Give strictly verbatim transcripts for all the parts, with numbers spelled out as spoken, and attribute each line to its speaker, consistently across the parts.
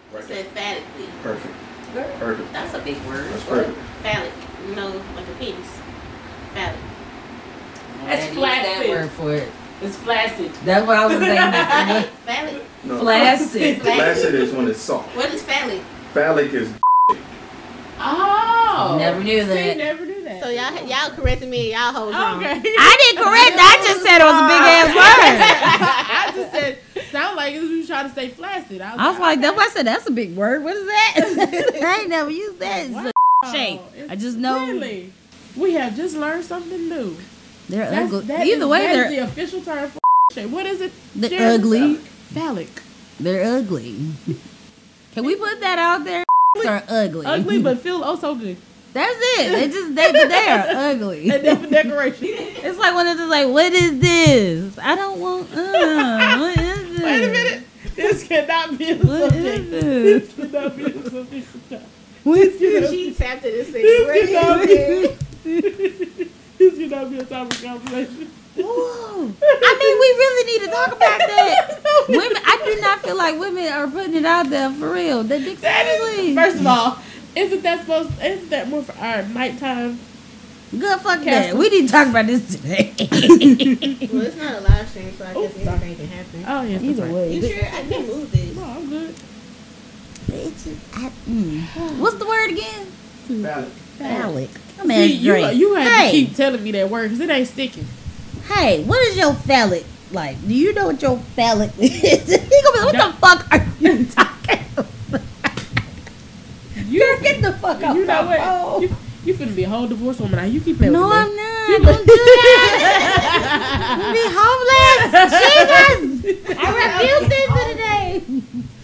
Speaker 1: Right.
Speaker 2: It said phallically.
Speaker 1: Perfect.
Speaker 2: Girl,
Speaker 1: Perfect.
Speaker 2: that's a big word.
Speaker 1: That's perfect.
Speaker 2: Phallic. You know, like a penis. Phallic.
Speaker 3: That's flaccid. That word for it.
Speaker 2: It's flaccid.
Speaker 3: That's what I was saying.
Speaker 2: Phallic.
Speaker 1: No.
Speaker 3: Flaccid.
Speaker 1: Flaccid is when it's soft.
Speaker 2: What is phallic?
Speaker 1: Phallic is.
Speaker 2: Oh.
Speaker 3: Never knew that.
Speaker 2: See, never knew that. So y'all y'all corrected me and y'all hoes wrong.
Speaker 4: Okay.
Speaker 3: I didn't correct that. I just said it was a big ass word.
Speaker 4: I just said, sound like you trying to say flaccid. I was,
Speaker 3: I was like,
Speaker 4: okay.
Speaker 3: that's why I said that's a big word. What is that? I ain't never used that. It's
Speaker 4: Wow.
Speaker 3: a shape.
Speaker 4: It's
Speaker 3: I just know
Speaker 4: Really? We have just learned something new.
Speaker 3: they're
Speaker 4: That's,
Speaker 3: ugly.
Speaker 4: that
Speaker 3: Either
Speaker 4: is,
Speaker 3: way,
Speaker 4: that
Speaker 3: they're
Speaker 4: is the official term for shape. What is it?
Speaker 3: they're
Speaker 4: Jared?
Speaker 3: ugly.
Speaker 4: Phallic.
Speaker 3: They're ugly. Can we put that out there? Are ugly.
Speaker 4: Ugly, but feel oh so good.
Speaker 3: That's it. They just they but they are ugly.
Speaker 4: And then for decoration.
Speaker 3: It's like when it's just like, what is this? I don't want. Uh, what is this?
Speaker 4: Wait a minute. This cannot be a
Speaker 3: What
Speaker 4: subject.
Speaker 3: is this?
Speaker 4: This cannot be a subject.
Speaker 3: What is
Speaker 2: She tapped it and said,
Speaker 4: This cannot
Speaker 2: "What
Speaker 4: be. This cannot be a topic of conversation.
Speaker 3: Whoa. I mean, we really need to talk about that. Women, I do not feel like women are putting it out there for real. They dicks
Speaker 4: That
Speaker 3: ugly.
Speaker 4: is, first of all, isn't that supposed? Isn't that more for our nighttime?
Speaker 3: Good fuck that.
Speaker 4: Castle.
Speaker 3: We need to talk about this today.
Speaker 2: Well, it's not a live stream, so I guess
Speaker 4: Oh, sorry.
Speaker 2: anything can happen.
Speaker 4: Oh yes,
Speaker 3: Either
Speaker 4: that's right.
Speaker 3: way.
Speaker 2: You sure? I can move this.
Speaker 4: No, I'm good.
Speaker 3: It's just, I, mm. What's the word again?
Speaker 1: Phallic.
Speaker 3: Phallic. I'm
Speaker 4: See, you
Speaker 3: great.
Speaker 4: you have
Speaker 3: hey,
Speaker 4: to keep telling me that word because it ain't sticking.
Speaker 3: hey, what is your phallic like? Do you know what your phallic is? He gonna be like, what
Speaker 4: No.
Speaker 3: the fuck are you talking about?
Speaker 4: You
Speaker 3: Girl, get the fuck out
Speaker 4: You know
Speaker 3: my
Speaker 4: what?
Speaker 3: phone.
Speaker 4: You, you finna be a whole divorce woman now. You keep playing
Speaker 3: No,
Speaker 4: with me.
Speaker 3: I'm not. Don't do that. I'm be homeless. Jesus. I refuse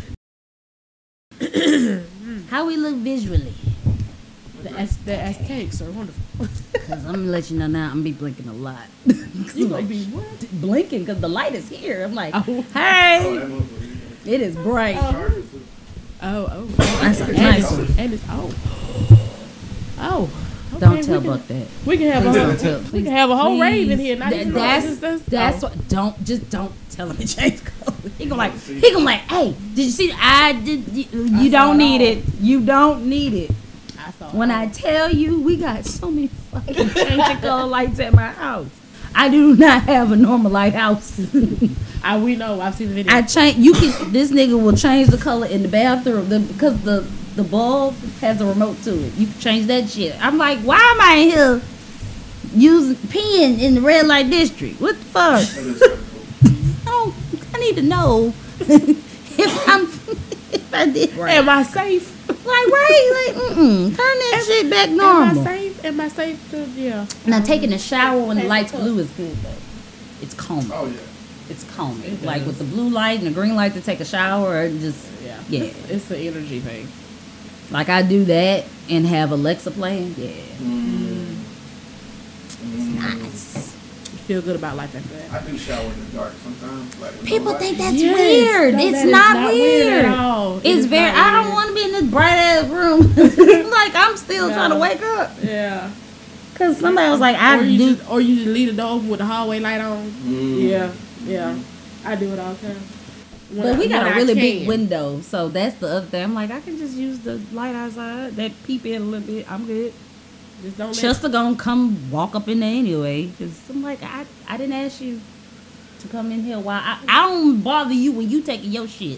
Speaker 3: this today. How we look visually?
Speaker 4: The, Az- the Aztecs are wonderful.
Speaker 3: Because I'm going to let you know now, I'm going to be blinking a lot.
Speaker 4: You gonna be what?
Speaker 3: Blinking because the light is here. I'm like,
Speaker 4: Oh.
Speaker 1: Oh,
Speaker 3: hey.
Speaker 1: that motherfucker.
Speaker 3: It is bright.
Speaker 1: Charger too.
Speaker 4: Oh, oh.
Speaker 3: That's a
Speaker 4: And
Speaker 3: nice
Speaker 4: it's,
Speaker 3: one.
Speaker 4: and it's oh. Oh. Okay,
Speaker 3: Don't
Speaker 4: we
Speaker 3: tell
Speaker 4: can-
Speaker 3: Buck that.
Speaker 4: We can have
Speaker 3: Please
Speaker 4: a
Speaker 3: don't
Speaker 4: whole,
Speaker 3: tell.
Speaker 4: we
Speaker 3: Please,
Speaker 4: can have a whole rave in
Speaker 3: please.
Speaker 4: here. Not
Speaker 3: That-
Speaker 4: even
Speaker 3: that's
Speaker 4: this, this,
Speaker 3: that's
Speaker 4: oh.
Speaker 3: what. Don't just don't tell him to change color. He gonna like. He gonna like. Hey, did you see? I did. You, you
Speaker 4: saw
Speaker 3: don't
Speaker 4: it
Speaker 3: need
Speaker 4: all.
Speaker 3: it. You don't need it.
Speaker 4: I saw
Speaker 3: When
Speaker 4: it.
Speaker 3: I tell you, we got so many fucking changing color lights at my house. I do not have a normal lighthouse.
Speaker 4: I we know. I've seen the video.
Speaker 3: I change. You can. This nigga will change the color in the bathroom the, because the the bulb has a remote to it. You can change that shit. I'm like, why am I in here using peeing in the red light district? What the fuck?
Speaker 1: That is kinda cool.
Speaker 3: I don't. I need to know if I'm if I did right.
Speaker 4: Am I safe?
Speaker 3: Like right, like mm-mm. Turn that shit back
Speaker 4: Am
Speaker 3: normal.
Speaker 4: I safe? Am I safe? To, yeah.
Speaker 3: Now taking a shower when the light's blue is good though. It's calming.
Speaker 1: Oh yeah.
Speaker 3: It's calming.
Speaker 4: It
Speaker 3: Like
Speaker 4: does.
Speaker 3: with the blue light and the green light to take a shower, or just
Speaker 4: Yeah.
Speaker 3: yeah.
Speaker 4: It's, it's an energy thing.
Speaker 3: Like I do that and have Alexa playing. Yeah,
Speaker 1: Mm. Mm.
Speaker 3: nice.
Speaker 4: You feel good about life after that.
Speaker 1: I do shower in the dark sometimes. Like with
Speaker 3: People
Speaker 1: no
Speaker 3: think
Speaker 1: light.
Speaker 3: that's
Speaker 4: Yes.
Speaker 3: weird.
Speaker 4: No,
Speaker 3: It's
Speaker 4: that is
Speaker 3: not,
Speaker 4: not
Speaker 3: weird.
Speaker 4: weird at all. It
Speaker 3: It's
Speaker 4: is
Speaker 3: very.
Speaker 4: not
Speaker 3: I don't
Speaker 4: weird.
Speaker 3: want to be in this bright ass room. Like I'm still
Speaker 4: No.
Speaker 3: trying to wake up.
Speaker 4: Yeah.
Speaker 3: Cause somebody was like, I
Speaker 4: or you
Speaker 3: do.
Speaker 4: just, or you just leave the door open with the hallway light on.
Speaker 1: Mm.
Speaker 4: Yeah, yeah. I do it all the time. When
Speaker 3: But
Speaker 4: I-
Speaker 3: we got
Speaker 4: when
Speaker 3: a
Speaker 4: I
Speaker 3: really big
Speaker 4: can.
Speaker 3: window, so that's the other thing. I'm like, I can just use the light outside. That peep in a little bit. I'm good.
Speaker 4: Just don't let
Speaker 3: Chester gonna come walk up in there anyway. Cause I'm like, I, I didn't ask you to come in here while I, I don't bother you when you taking your shit.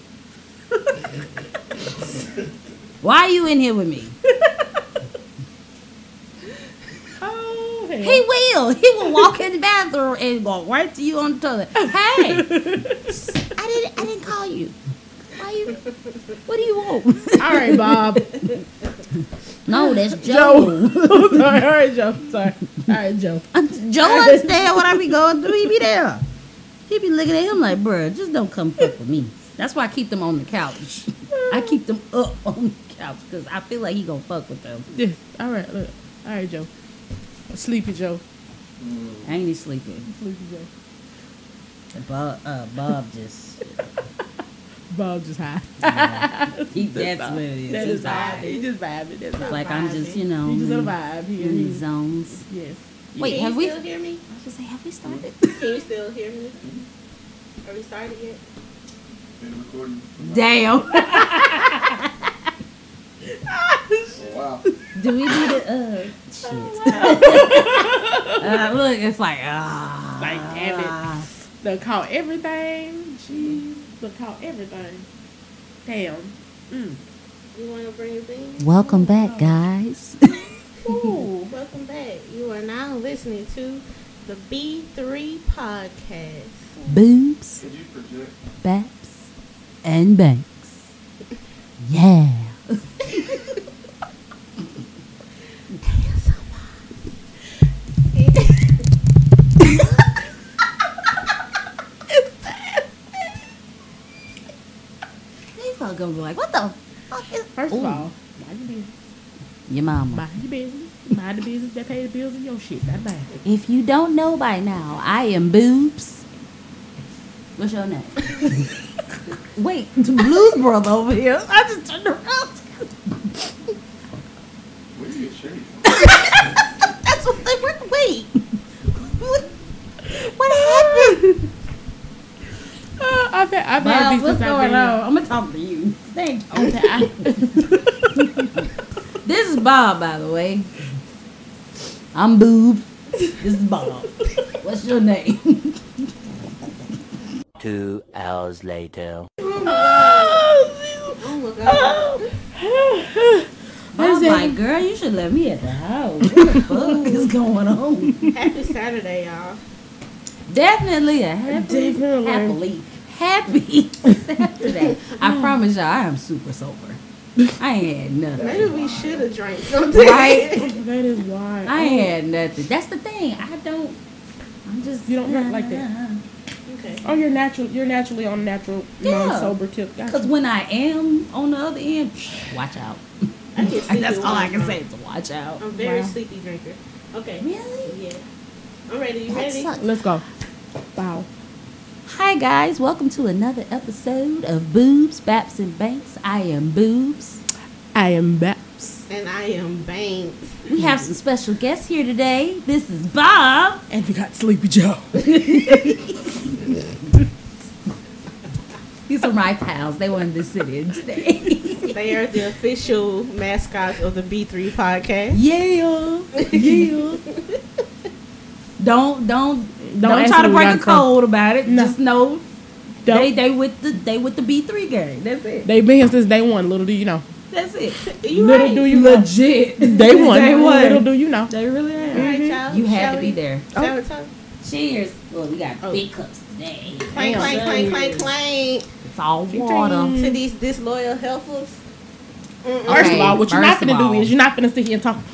Speaker 3: Why are you in here with me?
Speaker 4: Oh, hell.
Speaker 3: He will. He will walk in the bathroom and go right to you on the toilet. Hey, I didn't. I didn't call you. Why you? What do you want?
Speaker 4: All right, Bob.
Speaker 3: No, that's
Speaker 4: Joe.
Speaker 3: Joe.
Speaker 4: Sorry. All right, Joe. Sorry. All right, Joe.
Speaker 3: Joe understand what I be going through. He be there. He be looking at him like, bruh, just don't come fuck with me. That's why I keep them on the couch. I keep them up on the couch because I feel like he gonna fuck with them.
Speaker 4: Yeah. All right. Look. All right, Joe. Sleepy Joe.
Speaker 1: Mm.
Speaker 3: I ain't even sleeping.
Speaker 4: Sleepy Joe.
Speaker 3: Bob, uh, Bob just.
Speaker 4: Bob just high.
Speaker 3: He, that's what it is.
Speaker 4: That
Speaker 3: He's
Speaker 4: is vibe.
Speaker 3: high.
Speaker 4: He just vibing. That's
Speaker 3: It's
Speaker 4: all.
Speaker 3: like I'm just, you know,
Speaker 4: He just in a vibe. He,
Speaker 3: in these
Speaker 4: he,
Speaker 3: zones.
Speaker 4: yes.
Speaker 3: Wait,
Speaker 2: Can
Speaker 3: have
Speaker 2: you
Speaker 3: we?
Speaker 2: still hear me?
Speaker 3: I was gonna say, have we started?
Speaker 2: Can you still hear me? Are we started yet?
Speaker 1: Been recording.
Speaker 3: Damn. Do we need a uh shit? uh, look, it's like ah,
Speaker 4: Like, damn it. They call everything. Jeez. They call everything. Damn. Mm.
Speaker 2: You want to bring your thing?
Speaker 3: Welcome back, guys.
Speaker 2: Ooh, welcome back. You are now listening to the B three podcast.
Speaker 3: Boobs,
Speaker 1: Could you project?
Speaker 3: Baps, and Banks. Yeah. These all gonna be like, what the fuck is?
Speaker 4: First
Speaker 3: Ooh.
Speaker 4: of all, mind your business.
Speaker 3: Your mama.
Speaker 4: Mind your business. Mind the business that pay the bills and your shit. That bad.
Speaker 3: If you don't know by now, I am Boobs. What's your name? Wait, the Blues Brother over here. I just turned around.
Speaker 1: Where do you get shade from?
Speaker 3: That's what they were. Wait. What, what happened?
Speaker 4: Uh, I've had, I've had
Speaker 3: Bob,
Speaker 4: these
Speaker 3: what's
Speaker 4: since I've
Speaker 3: going
Speaker 4: been
Speaker 3: on? I'm gonna talk to you. Thank you.
Speaker 4: here. Okay, I-
Speaker 3: This is Bob, by the way. I'm Boob. This is Bob. What's your name?
Speaker 5: Two hours later.
Speaker 2: Oh my god.
Speaker 3: I'm like, girl, you should let me at the house. What the fuck is going on?
Speaker 2: Happy Saturday, y'all.
Speaker 3: Definitely a happy,
Speaker 4: Definitely.
Speaker 3: happily, happy Saturday. I promise y'all, I am super sober. I ain't had nothing.
Speaker 2: Maybe we should have drank something.
Speaker 3: Right?
Speaker 4: That is why.
Speaker 3: I ain't had nothing. That's the thing. I don't. I'm just.
Speaker 4: You don't act like that.
Speaker 2: Okay.
Speaker 4: Oh, you're natural. You're naturally on natural,
Speaker 3: Yeah.
Speaker 4: non-sober tip.
Speaker 3: Because
Speaker 4: Gotcha.
Speaker 3: when I am on the other end, watch out.
Speaker 2: I get sleepy
Speaker 3: That's all I
Speaker 2: when
Speaker 3: can
Speaker 2: I'm
Speaker 3: say
Speaker 2: drunk.
Speaker 3: is watch out.
Speaker 2: I'm a very
Speaker 4: Wow.
Speaker 2: sleepy drinker. Okay.
Speaker 3: Really?
Speaker 2: Yeah. I'm ready. You
Speaker 3: That
Speaker 2: ready?
Speaker 3: sucks.
Speaker 4: Let's go. Wow.
Speaker 3: Hi guys, welcome to another episode of Boobs, Baps, and Banks. I am Boobs.
Speaker 4: I am Baps.
Speaker 2: And I am Banks.
Speaker 3: We have some special guests here today. This is Bob.
Speaker 4: And we got Sleepy Joe.
Speaker 3: These are my pals. They wanted to sit in today.
Speaker 2: They are the official mascots of the B three podcast.
Speaker 3: Yeah, yeah. Don't don't don't,
Speaker 4: ask
Speaker 3: try to
Speaker 4: me
Speaker 3: break
Speaker 4: what
Speaker 3: a
Speaker 4: I say.
Speaker 3: code about it.
Speaker 4: No.
Speaker 3: Just know
Speaker 4: Don't.
Speaker 3: they they with the they with the B three gang. That's it.
Speaker 4: They been here since day one. Little do you know.
Speaker 3: That's it.
Speaker 2: You
Speaker 4: Little
Speaker 2: right.
Speaker 4: do you know.
Speaker 3: Legit.
Speaker 4: Day one.
Speaker 3: Day one.
Speaker 4: Little do you know.
Speaker 3: They really
Speaker 2: All
Speaker 3: are.
Speaker 2: right, y'all.
Speaker 3: You had
Speaker 2: Shall
Speaker 3: to be
Speaker 2: we-
Speaker 3: there.
Speaker 2: Shall we talk?
Speaker 3: Cheers. Well, we got
Speaker 2: Oh.
Speaker 3: big cups today.
Speaker 2: Clank,
Speaker 4: Damn.
Speaker 2: clank, clank, clank, clank.
Speaker 3: It's all water.
Speaker 2: To these disloyal helpers. Mm-mm.
Speaker 4: First
Speaker 3: Okay,
Speaker 4: of all, what you're not
Speaker 3: first of
Speaker 4: gonna do
Speaker 3: all.
Speaker 4: is you're not gonna sit here and talk.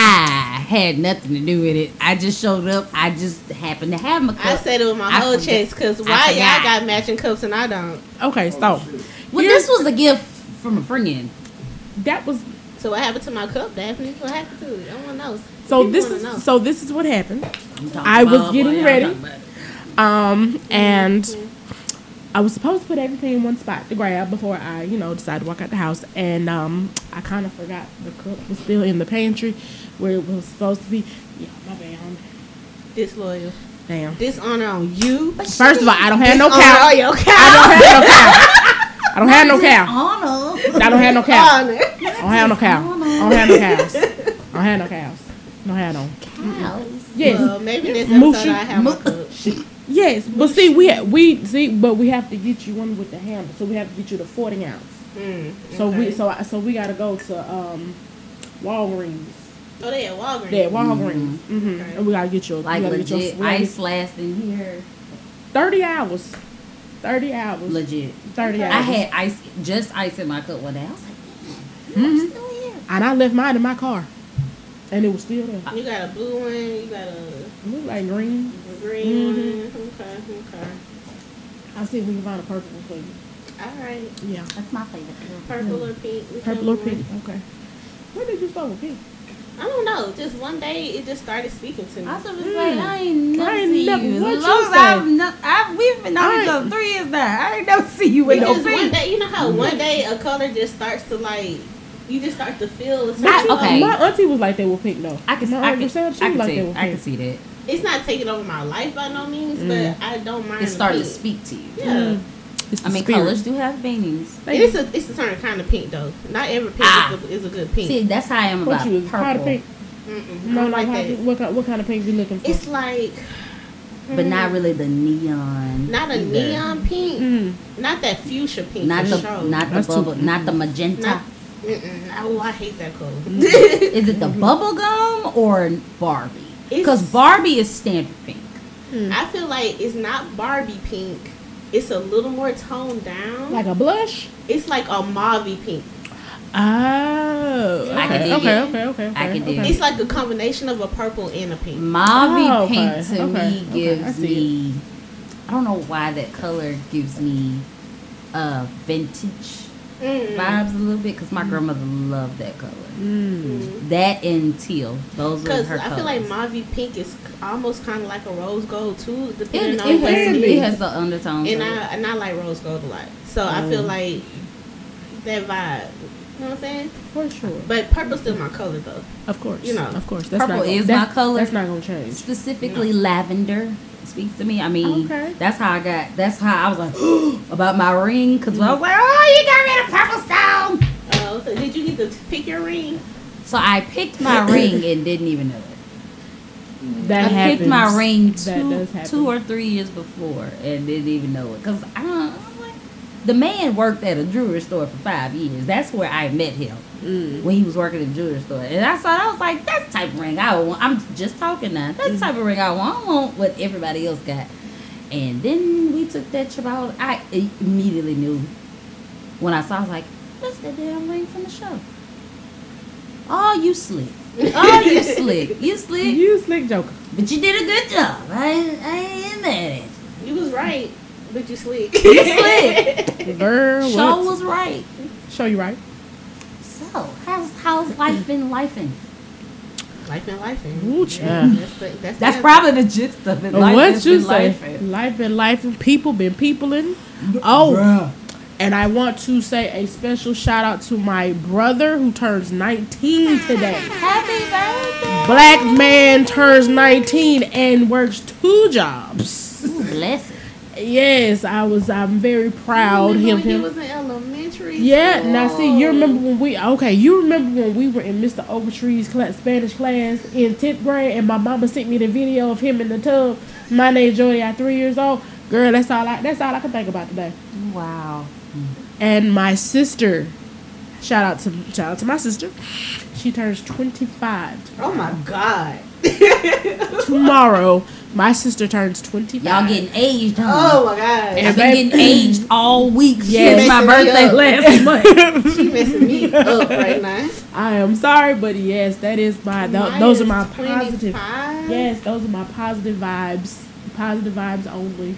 Speaker 3: I had nothing to do with it. I just showed up. I just happened to have my cup.
Speaker 2: I said it with my
Speaker 3: I
Speaker 2: whole
Speaker 3: forgot.
Speaker 2: chest because
Speaker 3: I
Speaker 2: why y'all
Speaker 3: forgot.
Speaker 2: got matching cups and I don't?
Speaker 4: Okay, so
Speaker 3: Well, this was a gift from a friend.
Speaker 4: that was
Speaker 2: So what happened to my cup, Daphne? What happened to it? I want to know.
Speaker 4: so
Speaker 2: People
Speaker 4: this
Speaker 2: wanna
Speaker 4: is
Speaker 2: know.
Speaker 4: so this is what happened.
Speaker 3: I'm talking
Speaker 4: I was
Speaker 3: about-
Speaker 4: getting
Speaker 3: boy, I'm
Speaker 4: ready.
Speaker 3: talking about it.
Speaker 4: Um, and I was supposed to put everything in one spot to grab before I, you know, decided to walk out the house. And um, I kind of forgot the cup was still in the pantry where it was supposed to be. Yeah, my bad. homie.
Speaker 2: Disloyal.
Speaker 4: Damn.
Speaker 2: Dishonor on you.
Speaker 4: First of all, I don't have no
Speaker 2: Dishonor
Speaker 4: cow.
Speaker 2: on your
Speaker 4: I
Speaker 2: cow.
Speaker 4: don't have no cow. I don't have no cow.
Speaker 3: Honor.
Speaker 4: I don't have no cow.
Speaker 2: Honor.
Speaker 4: I don't have no cow. I don't have no cows. I don't have no cows. I don't have no.
Speaker 3: Cows.
Speaker 4: Yes.
Speaker 2: Well, maybe next
Speaker 4: Mushy.
Speaker 2: episode I have my
Speaker 3: Mu-
Speaker 2: cup.
Speaker 4: Yes, but see, we ha- we see, but we have to get you one with the handle. So we have to get you the forty ounce.
Speaker 2: Mm,
Speaker 4: So we
Speaker 2: okay.
Speaker 4: so I, so we gotta go to um, Walgreens.
Speaker 2: Oh, they at Walgreens.
Speaker 4: Yeah, Walgreens. Mm-hmm.
Speaker 2: Okay.
Speaker 4: And we gotta get your
Speaker 3: Like
Speaker 4: we gotta get your-
Speaker 3: legit
Speaker 4: we gotta
Speaker 3: ice lasting here.
Speaker 4: get thirty hours. Thirty hours.
Speaker 3: Legit.
Speaker 4: Thirty hours.
Speaker 3: I had ice, just ice in my cup one day. I was like, damn,
Speaker 4: Mhm.
Speaker 3: it's still here.
Speaker 4: and I left mine in my car, and it was still there.
Speaker 2: You got a blue one. You got a,
Speaker 4: It looked like green.
Speaker 2: a green
Speaker 4: Mhm.
Speaker 2: one. Okay, okay.
Speaker 4: I'll see if we can find a purple one for you.
Speaker 2: All right.
Speaker 4: Yeah,
Speaker 3: That's my favorite color.
Speaker 2: Purple or pink? whichever
Speaker 4: purple or
Speaker 2: one.
Speaker 4: pink. Okay. Where did you start with pink?
Speaker 2: I don't know. Just one day it just started speaking to me.
Speaker 3: I was just
Speaker 4: Mm.
Speaker 3: like, I ain't never
Speaker 4: I ain't
Speaker 3: see
Speaker 4: never-
Speaker 3: you. As
Speaker 4: what
Speaker 3: long
Speaker 4: you
Speaker 3: as
Speaker 4: say?
Speaker 3: I've, no, I've we've been
Speaker 4: I
Speaker 3: knowing each
Speaker 4: ain't-
Speaker 3: other three years now. I ain't never see you with no
Speaker 2: Because one
Speaker 3: pink.
Speaker 2: day, you know how one day a color just starts to like, you just start to feel. a certain
Speaker 3: Not-
Speaker 2: color.
Speaker 3: okay.
Speaker 4: My auntie was like they were pink though.
Speaker 3: I can,
Speaker 4: My
Speaker 3: I
Speaker 4: auntie
Speaker 3: can,
Speaker 4: said she
Speaker 3: I
Speaker 4: was
Speaker 3: can,
Speaker 4: like
Speaker 3: see,
Speaker 4: they were
Speaker 3: I can
Speaker 4: pink.
Speaker 3: see that.
Speaker 2: It's not taking over my life by no means,
Speaker 4: Mm.
Speaker 2: but I don't mind.
Speaker 3: It
Speaker 2: the
Speaker 3: started to
Speaker 2: pink.
Speaker 3: speak to you.
Speaker 2: Yeah.
Speaker 4: Mm. It's the
Speaker 3: I mean,
Speaker 4: spirit.
Speaker 3: colors do have meanings.
Speaker 2: It's a it's a certain kind of pink though. Not every pink
Speaker 3: Ah.
Speaker 2: is, a, is a good pink.
Speaker 3: See, that's how I am
Speaker 4: What
Speaker 3: about
Speaker 4: you is powder
Speaker 3: purple,
Speaker 4: pink?
Speaker 2: Mm-mm,
Speaker 4: No,
Speaker 2: I don't
Speaker 4: no.
Speaker 2: like
Speaker 4: how-
Speaker 2: that.
Speaker 4: what kind? What kind of pink you looking for?
Speaker 2: It's like
Speaker 3: but not
Speaker 2: mm,
Speaker 3: really the neon.
Speaker 2: not a
Speaker 3: either.
Speaker 2: neon pink.
Speaker 4: Mm.
Speaker 2: Not that fuchsia pink.
Speaker 3: Not
Speaker 2: for
Speaker 3: the
Speaker 2: sure.
Speaker 3: not the
Speaker 4: That's too-
Speaker 3: bubble, not the magenta.
Speaker 2: Not- Mm-mm. Oh, I hate that color.
Speaker 3: Is it the bubble gum or Barbie? Because
Speaker 2: It's-
Speaker 3: Barbie is standard pink.
Speaker 2: I feel like it's not Barbie pink. It's a little more toned down.
Speaker 4: Like a blush?
Speaker 2: It's like a mauve pink.
Speaker 4: Oh. Okay.
Speaker 3: I can dig
Speaker 4: okay,
Speaker 3: it.
Speaker 4: okay, okay, okay.
Speaker 3: I can dig
Speaker 4: okay.
Speaker 2: It's like a combination of a purple and a pink.
Speaker 3: Mauve
Speaker 4: Oh, okay,
Speaker 3: pink to
Speaker 4: okay,
Speaker 3: me
Speaker 4: okay, I
Speaker 3: gives
Speaker 4: see
Speaker 3: me. I don't know why that color gives me uh vintage
Speaker 2: Mm.
Speaker 3: vibes a little bit because my grandmother loved that color.
Speaker 4: Mm.
Speaker 3: That and teal. Those are
Speaker 2: Because
Speaker 3: her
Speaker 2: I
Speaker 3: colors.
Speaker 2: feel like mauve pink is almost kind of like a rose gold too,
Speaker 3: it,
Speaker 2: depending
Speaker 3: it,
Speaker 2: on where
Speaker 3: has,
Speaker 2: it
Speaker 3: it
Speaker 2: is.
Speaker 3: has the undertones.
Speaker 2: And
Speaker 3: of it.
Speaker 2: I and I like rose gold a lot, so I feel
Speaker 4: Mm.
Speaker 2: like that vibe. You know what I'm saying?
Speaker 4: For sure.
Speaker 2: But purple's still my color though.
Speaker 4: Of course.
Speaker 2: You know,
Speaker 4: Of course. That's
Speaker 3: purple
Speaker 4: not gonna,
Speaker 3: is
Speaker 4: that's,
Speaker 3: my color.
Speaker 4: That's not going to change.
Speaker 3: Specifically lavender speaks to me. I mean,
Speaker 4: Okay.
Speaker 3: that's how I got. That's how I was like about my ring because I was like, oh, you got rid of purple stone.
Speaker 2: Oh, so did you get to pick your ring?
Speaker 3: So I picked my ring and didn't even know it.
Speaker 4: That
Speaker 3: I
Speaker 4: happens.
Speaker 3: picked my ring
Speaker 4: That
Speaker 3: two,
Speaker 4: does happen.
Speaker 3: two or three years before and didn't even know it. Because I don't I'm like, the man worked at a jewelry store for five years. That's where I met him
Speaker 4: Mm.
Speaker 3: when he was working at a jewelry store. And I saw, I was like, that's the type of ring I want. I'm just talking now. That's the type of ring I want. I don't want what everybody else got. And then we took that trip out. I immediately knew when I saw, I was like, that's the damn ring from the show. Oh, you slick. Oh, you slick. You slick.
Speaker 4: You slick joker.
Speaker 3: But you did a good job. I ain't, I ain't mad at you.
Speaker 2: You was right, but you slick.
Speaker 3: You slick.
Speaker 4: Girl,
Speaker 3: Show
Speaker 4: what?
Speaker 3: was right.
Speaker 4: Show you right.
Speaker 3: So, how's how's life been lifing?
Speaker 2: Life and life and
Speaker 4: Ooh, child.
Speaker 2: that's, the, that's,
Speaker 3: That's
Speaker 2: the
Speaker 3: probably the gist of it. Life
Speaker 4: What
Speaker 3: has
Speaker 4: you
Speaker 3: been
Speaker 4: say?
Speaker 3: lifing.
Speaker 4: Life been life and people been peopling. Oh, and I want to say a special shout out to my brother who turns nineteen today.
Speaker 3: Happy birthday.
Speaker 4: Black man turns nineteen and works two jobs.
Speaker 3: Ooh, bless it.
Speaker 4: Yes, I was. I'm very proud
Speaker 2: Remember
Speaker 4: of
Speaker 2: when he
Speaker 4: him.
Speaker 2: was in elementary
Speaker 4: Yeah,
Speaker 2: school?
Speaker 4: now see, you remember when we okay? You remember when we were in Mister Ogletree's class, Spanish class in tenth grade, and my mama sent me the video of him in the tub. My name Jody at three years old. Girl, that's all I. That's all I can think about today.
Speaker 3: Wow.
Speaker 4: And my sister, shout out to shout out to my sister. She turns twenty-five
Speaker 2: Oh my god.
Speaker 4: tomorrow. My sister turns twenty-five.
Speaker 3: Y'all getting aged, huh?
Speaker 2: Oh my god.
Speaker 3: I've been
Speaker 4: baby-
Speaker 3: getting aged all week
Speaker 4: Yes.
Speaker 3: since my
Speaker 2: Messing me
Speaker 3: birthday
Speaker 2: up.
Speaker 3: last month.
Speaker 2: She messing me up right now.
Speaker 4: I am sorry, but yes, that is my. Th-
Speaker 2: Mine
Speaker 4: those are
Speaker 2: is
Speaker 4: my positive.
Speaker 2: twenty-five.
Speaker 4: Yes, those are my positive vibes. Positive vibes only.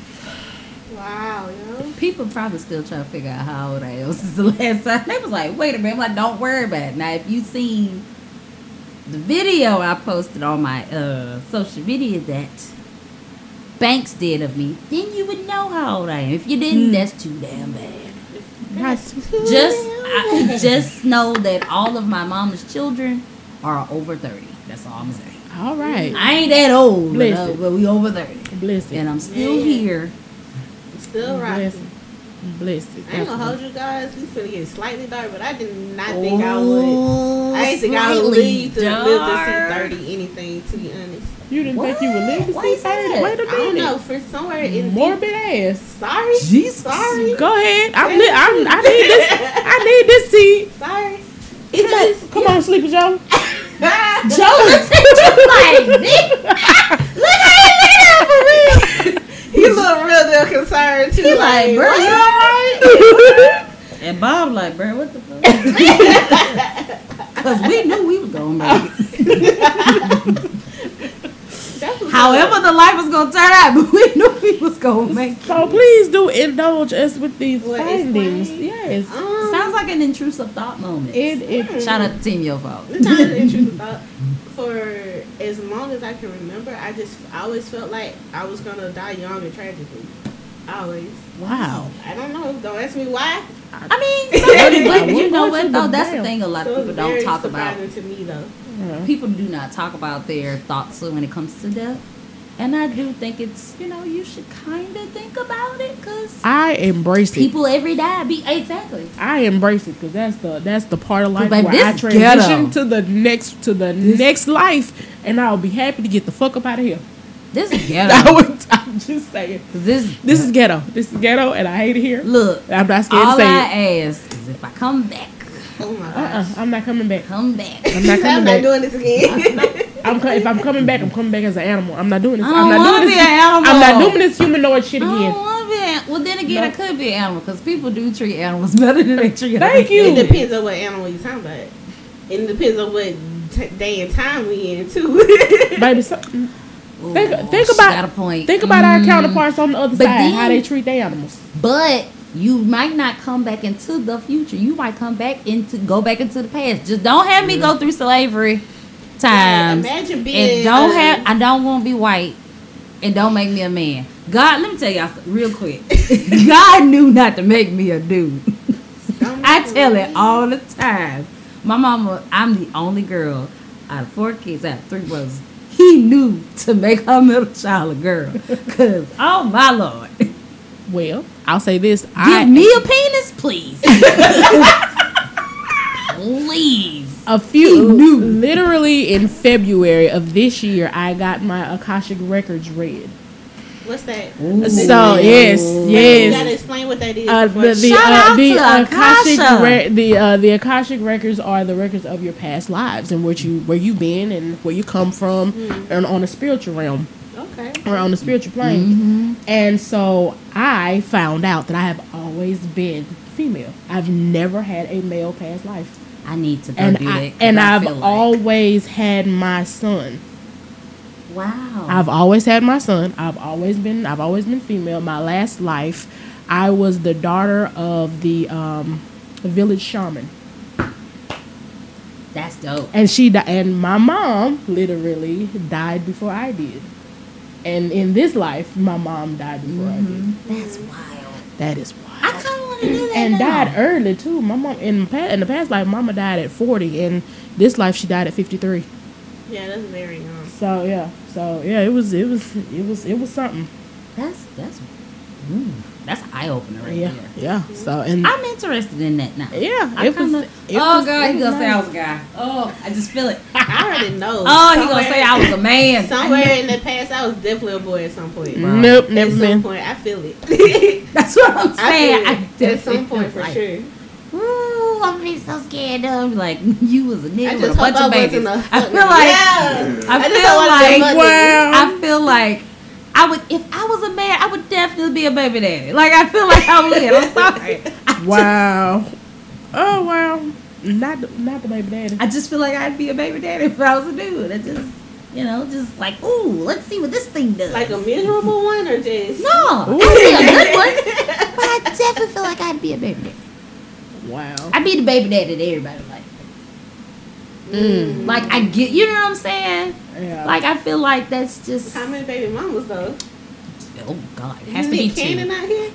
Speaker 2: Wow, yo.
Speaker 3: People probably still trying to figure out how old I am since the last time. They was like, wait a minute. I'm like, don't worry about it. Now, if you seen the video I posted on my uh, social media that Banks did of me, then you would know how old I am. If you didn't,
Speaker 4: Mm.
Speaker 3: that's too damn bad.
Speaker 4: That's
Speaker 3: Just, I, just know that all of my mama's children are over thirty. That's all I'm saying.
Speaker 4: all right.
Speaker 3: I ain't that old, but, uh,
Speaker 4: Listen.
Speaker 3: but we over thirty.
Speaker 4: Bless it.
Speaker 3: And I'm still
Speaker 2: Yeah.
Speaker 3: here.
Speaker 2: Still
Speaker 4: Bless
Speaker 2: rocking.
Speaker 4: it. Bless it.
Speaker 2: I ain't gonna hold you guys. We finna get slightly dark, but I did not think I would.
Speaker 3: Oh,
Speaker 2: I didn't think I would
Speaker 3: slightly
Speaker 2: live to live to
Speaker 3: dark.
Speaker 2: see thirty anything. To be honest,
Speaker 4: You didn't think you would live to
Speaker 3: Why
Speaker 4: see
Speaker 3: you say
Speaker 4: thirty?
Speaker 3: that?
Speaker 4: Wait a
Speaker 2: I don't
Speaker 4: minute.
Speaker 2: know. For somewhere in
Speaker 4: Morbid ass.
Speaker 2: Sorry.
Speaker 3: Jesus.
Speaker 2: Sorry.
Speaker 4: Go ahead. I'm. Li- I'm. I need this. I need this seat.
Speaker 2: Sorry.
Speaker 4: Come
Speaker 2: It's
Speaker 4: on,
Speaker 2: just
Speaker 4: come on, Sleepy Joe.
Speaker 3: Joe looks at you like this. Look how he lit up for me.
Speaker 2: you look real deal concerned too.
Speaker 3: He like, bro, you
Speaker 2: what?
Speaker 3: alright? And Bob like, bro, what the fuck? Cause we knew we was gonna make it.
Speaker 2: That's what's
Speaker 3: However
Speaker 2: up.
Speaker 3: the life was gonna turn out, but we knew we was gonna make it.
Speaker 4: So please do indulge us with these
Speaker 2: What,
Speaker 4: findings.
Speaker 2: explain?
Speaker 4: Yes.
Speaker 2: Um,
Speaker 3: Sounds like an intrusive thought moment.
Speaker 4: It. It.
Speaker 3: Shout out to Team Your Fault.
Speaker 2: It's not an intrusive thought. For as long as I can remember, I just I always felt like I was gonna die young and tragically. Always.
Speaker 4: Wow.
Speaker 2: I don't know. Don't ask me why.
Speaker 3: I mean, somebody, but you
Speaker 4: We're
Speaker 3: know
Speaker 4: going
Speaker 3: what
Speaker 4: to
Speaker 3: though?
Speaker 4: the
Speaker 3: That's the
Speaker 4: damn.
Speaker 3: thing. A lot of
Speaker 2: So
Speaker 3: people
Speaker 2: it's
Speaker 3: don't
Speaker 2: very
Speaker 3: talk about.
Speaker 2: surprising to me though.
Speaker 4: Yeah.
Speaker 3: People do not talk about their thoughts when it comes to death. And I do think it's, you know, you should kind of think about it because
Speaker 4: I embrace it.
Speaker 3: people every day be exactly.
Speaker 4: I embrace it because that's the that's the part of life
Speaker 3: But
Speaker 4: where
Speaker 3: this
Speaker 4: I transition
Speaker 3: ghetto.
Speaker 4: to the next to the
Speaker 3: This-
Speaker 4: next life, and I'll be happy to get the fuck up out of here.
Speaker 3: This is
Speaker 4: I
Speaker 3: ghetto.
Speaker 4: would, I'm just saying,
Speaker 3: this
Speaker 4: this is ghetto. This is ghetto, and I hate it here.
Speaker 3: look.
Speaker 4: I'm not scared
Speaker 3: All
Speaker 4: to say
Speaker 3: I
Speaker 4: it.
Speaker 3: ask is if I come back,
Speaker 2: Oh my
Speaker 4: Uh-uh,
Speaker 2: gosh.
Speaker 4: I'm not coming back.
Speaker 3: come back.
Speaker 4: I'm not
Speaker 2: I'm
Speaker 4: coming
Speaker 2: not
Speaker 4: back.
Speaker 2: doing this again.
Speaker 4: I'm co- if I'm coming back, I'm coming back as an animal. I'm not doing this.
Speaker 3: I
Speaker 4: I'm
Speaker 3: don't
Speaker 4: not
Speaker 3: wanna
Speaker 4: doing
Speaker 3: be
Speaker 4: this.
Speaker 3: an animal.
Speaker 4: I'm not doing this humanoid shit
Speaker 3: I don't
Speaker 4: again.
Speaker 3: want to be. An, well, then again, I
Speaker 4: No.
Speaker 3: could be an animal because people do treat animals better than they treat.
Speaker 4: Thank
Speaker 3: us.
Speaker 4: you.
Speaker 2: It depends on what animal you're talking about. It depends on what t- day and time we in too.
Speaker 4: Baby, so,
Speaker 3: Ooh,
Speaker 4: think think
Speaker 3: she
Speaker 4: about
Speaker 3: got a point.
Speaker 4: think about our
Speaker 3: Mm.
Speaker 4: counterparts on the other
Speaker 3: But
Speaker 4: side, how
Speaker 3: then-
Speaker 4: they treat their animals.
Speaker 3: But you might not come back into the future. You might come back into go back into the past. Just don't have me go through slavery times.
Speaker 2: Imagine being.
Speaker 3: And don't
Speaker 2: uh,
Speaker 3: have I don't want to be white. And don't make me a man. God, let me tell y'all something real quick. God knew not to make me a dude.
Speaker 2: don't
Speaker 3: I
Speaker 2: make
Speaker 3: tell
Speaker 2: me-
Speaker 3: it all the time. My mama, I'm the only girl out of four kids. I have three brothers. He knew to make her middle child a girl. Cause oh my Lord.
Speaker 4: Well, I'll say this:
Speaker 3: Give
Speaker 4: I
Speaker 3: me a penis, please. Please.
Speaker 4: a few literally in February of this year, I got my Akashic records read.
Speaker 2: What's that?
Speaker 4: So yes,
Speaker 2: You
Speaker 4: yes.
Speaker 2: gotta explain what that is.
Speaker 4: Uh,
Speaker 2: before
Speaker 4: the the,
Speaker 2: you-
Speaker 3: Shout
Speaker 4: uh,
Speaker 3: out
Speaker 4: the
Speaker 3: to
Speaker 4: Akashic
Speaker 3: Akasha.
Speaker 4: re- the uh, the Akashic records are the records of your past lives and what you where you been and where you come from and on a spiritual realm
Speaker 2: okay.
Speaker 4: or on the spiritual plane.
Speaker 3: Mm-hmm.
Speaker 4: And so I found out that I have always been female. I've never had a male past life,
Speaker 3: I need to go
Speaker 4: and
Speaker 3: do
Speaker 4: I,
Speaker 3: that. 'cause
Speaker 4: and
Speaker 3: I
Speaker 4: I've
Speaker 3: feel like-
Speaker 4: always had my son.
Speaker 3: Wow.
Speaker 4: I've always had my son. I've always been I've always been female. My last life, I was the daughter of the um, village shaman,
Speaker 3: That's dope.
Speaker 4: and she di- and my mom literally died before I did. And in this life, my mom died before I did.
Speaker 3: That's wild.
Speaker 4: That is
Speaker 3: I
Speaker 4: wild.
Speaker 3: kind of want to do that
Speaker 4: And
Speaker 3: now.
Speaker 4: died early too. My mom in pa- in the past life, mama died at forty, and this life she died at fifty-three.
Speaker 2: Yeah, that's very young.
Speaker 4: So yeah, so yeah, it was it was it was it was something.
Speaker 3: That's that's ooh, that's eye opener right
Speaker 4: Yeah,
Speaker 3: there.
Speaker 4: yeah. So and
Speaker 3: I'm interested in that now.
Speaker 4: yeah,
Speaker 3: I
Speaker 4: it was.
Speaker 3: kinda,
Speaker 4: it
Speaker 3: oh
Speaker 4: was-
Speaker 3: God,
Speaker 4: it
Speaker 3: he
Speaker 4: was
Speaker 3: gonna say I
Speaker 4: nice.
Speaker 3: was a guy. Oh, I just feel it.
Speaker 2: I already know.
Speaker 3: Oh, he gonna
Speaker 2: Somewhere-
Speaker 3: say I was a man.
Speaker 2: Somewhere in the past, I was definitely a boy at some point.
Speaker 4: Nope,
Speaker 2: At
Speaker 4: never
Speaker 2: some
Speaker 4: been.
Speaker 2: point, I feel it.
Speaker 3: That's what I'm
Speaker 2: I
Speaker 3: saying. I,
Speaker 2: feel it. At some
Speaker 3: definitely
Speaker 2: point,
Speaker 3: feel
Speaker 2: for
Speaker 3: like,
Speaker 2: sure.
Speaker 3: Ooh, I'm gonna be so scared of like you was a
Speaker 2: I
Speaker 3: nigga with
Speaker 2: just
Speaker 3: a bunch
Speaker 2: hope I
Speaker 3: of babies.
Speaker 2: wasn't a
Speaker 3: I
Speaker 2: fucking-
Speaker 3: feel like
Speaker 2: yeah.
Speaker 3: I
Speaker 2: just
Speaker 3: feel
Speaker 2: don't wanna be a
Speaker 3: like-
Speaker 2: fucking-
Speaker 4: Wow.
Speaker 3: I feel like I would if I was a man, I would definitely be a baby daddy. Like I feel like I would. I'm sorry. I
Speaker 4: Wow. Oh wow. Not the, not the baby daddy.
Speaker 3: I just feel like I'd be a baby daddy if I was a dude. I just, you know, just like, ooh, let's see what this thing does.
Speaker 2: Like a miserable one or just
Speaker 3: no,
Speaker 4: Ooh.
Speaker 3: I'd be a good one. But I definitely feel like I'd be a baby daddy.
Speaker 4: Wow.
Speaker 3: I'd be the baby daddy that everybody like.
Speaker 4: Mm.
Speaker 3: Like I get, you know what I'm saying?
Speaker 4: Yeah.
Speaker 3: Like I feel like that's just.
Speaker 2: How many baby mamas though?
Speaker 3: Oh God, it has
Speaker 2: You
Speaker 3: to be
Speaker 2: need Cannon
Speaker 3: two.
Speaker 2: out here?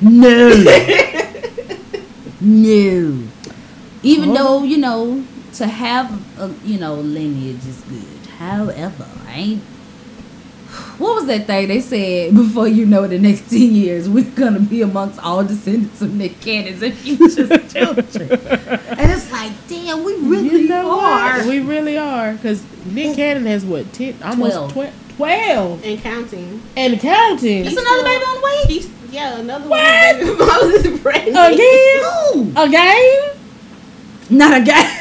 Speaker 3: No, no. Even
Speaker 4: Oh.
Speaker 3: though you know to have a you know lineage is good. However, I ain't. What was that thing they said before you know the next ten years we're gonna be amongst all descendants of Nick Cannon's and future children? And it's like, damn, we really
Speaker 4: You know
Speaker 3: are.
Speaker 4: what? We really are. Because Nick Cannon has what, ten, almost
Speaker 3: Twelve.
Speaker 4: twelve. twelve.
Speaker 2: And counting.
Speaker 4: And counting.
Speaker 3: It's another baby on the way.
Speaker 2: He's yeah, another
Speaker 4: What?
Speaker 2: one. Baby mamas is pregnant.
Speaker 4: Again?
Speaker 3: Ooh,
Speaker 4: Again?
Speaker 3: not a guy.